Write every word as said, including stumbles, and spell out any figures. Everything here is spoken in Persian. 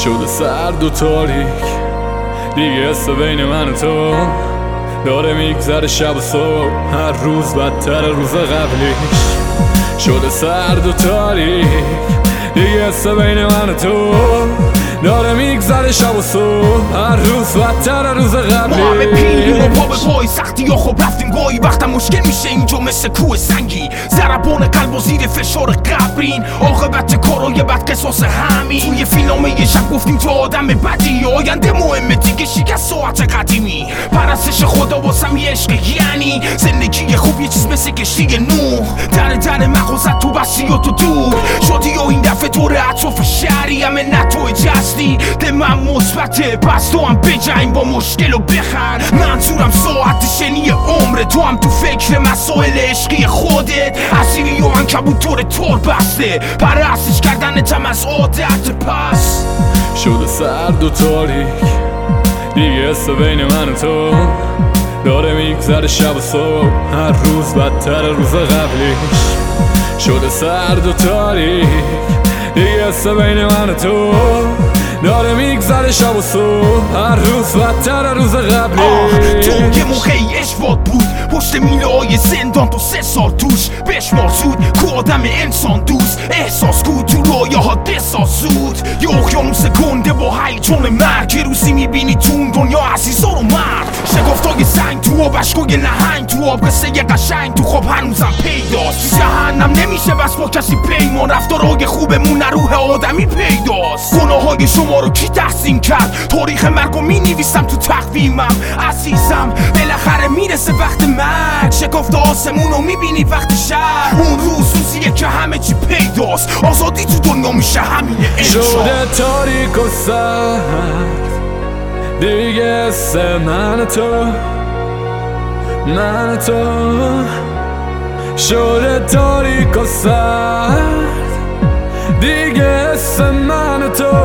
شده سرد و تاریک، دیگه حس بین من و تو داره میگذره شب و صبح، هر روز بدتر روز قبلیش. شده سرد و تاریک، دیگه حس بین من و تو داره میگذره شب و صبح، هر روز بدتر روز قبلیش. ما همه پیریم و پا به پای سختی یا خب رفتیم گاهی وقتا مشکل میشه اینجا مثل کوه سنگی، ضربان قلب و زیر فشار قبرین، عاقبت کارای بد قصاص همین. توی فیلم یه شب گفتیم تو آدم بدی، آینده مهمه دیگه شکست ساعت قدیمی. پرستش خدا واسم یه عشق، یعنی زندگی خوب یه چیز مثل کشتی نوح، در در مغازت تو بستی و تو دور شدی و این دفعه دور اطراف شهری همه نتو جستی. ده من مثبته پس تو هم بجنگ با مشکل و بخند، منظورم ساعت شنی عمره، تو هم تو فکر مسائل عشقی خودت، اسیری و عنکبوت طور طور بسته، پرستش کردنتم از عادت پس. شده سرد و تاریک، دیگه حس بین من و تو داره میگذره شب و صبح، هر روز بدتر روز قبلیش. شده سرد و تاریک، دیگه حس بین من و تو داره میگذره شب و صبح، هر روز بدتر روز قبلیش. تو یه موقعی اشواد بود پشت میله های زندان، تو سه سال توش بشمار زود کو آدم انسان دوست، احساس کو تو رویه ها بساز زود. یه اقیانوس گنده با هیجان مرگ، یه روزی میبینی تو اون دنیا عزیزا رو مرد، شگفتای سنگ تو آب، اشکای نهنگ تو آب، قصه یه قشنگ تو خواب هنوزم پیداست. تو جهنم نمیشه بس با کسی پیمان، رفتارهای خوبمون روح آدمی پیداست. گناه های شما رو کی تحسین کرد؟ تاریخ مرگو مینویسم تو تقویمم عزیزم، بالاخره میرسه وقت مرگ، شکافت آسمون رو میبینی وقت شب، اون روز روزیه که همه چی پیداست، آزادی تو دنیا میشه همینه انشا. شده تاریک و سرد، دیگه حس من تو من تو شده تاریک و سرد، دیگه حس من تو